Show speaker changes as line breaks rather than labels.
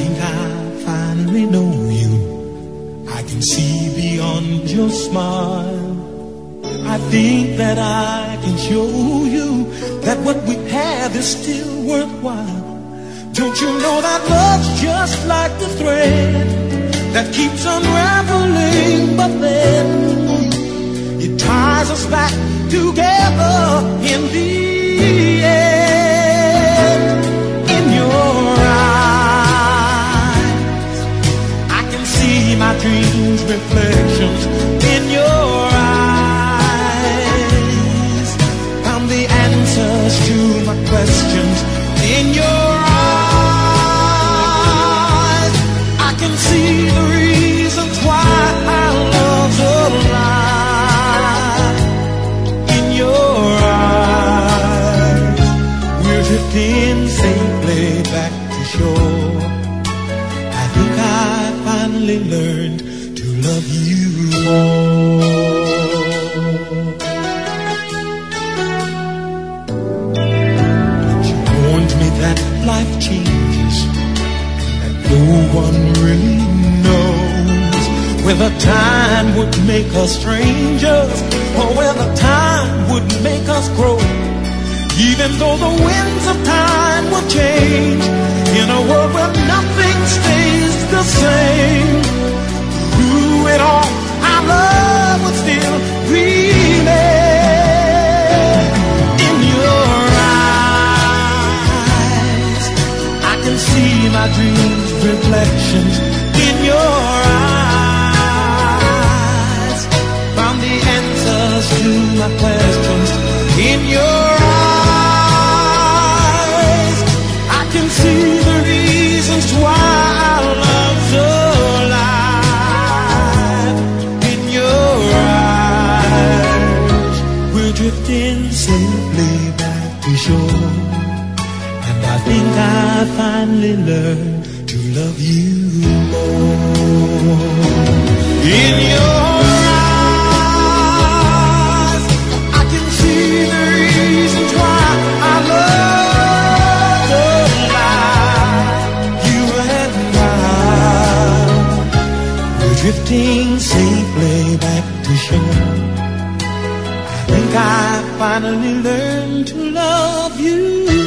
think I finally know you. I can see beyond your smile. I think that I can show you that what we have is still worthwhile. Don't you know that love's just like the thread that keeps unraveling, but then it ties us back together in the end. In your eyes, I can see my dreams' reflections. In your eyes, found the answers to my questions. In your eyes, I can see the reasons why our love's alive. In your eyes, we're drifting safely back to shore. I think I finally learned to love you more. You warned me that life changes, that no one really knows whether time would make us strangers or whether time would make us grow. Even though the winds of time will change, in a world where nothing stays the same, through it all, our love will still remain. In your eyes, I can see my dreams' reflections. In your eyes, found the answers to my questions. In your eyes, I can see the reasons why our love's alive. In your eyes, we're drifting safely back to shore. And I think I finally learned to love you more. In your eyes, I can see the reasons why our love's alive. You and I, we're drifting safely back to shore. I think I finally learned to love you.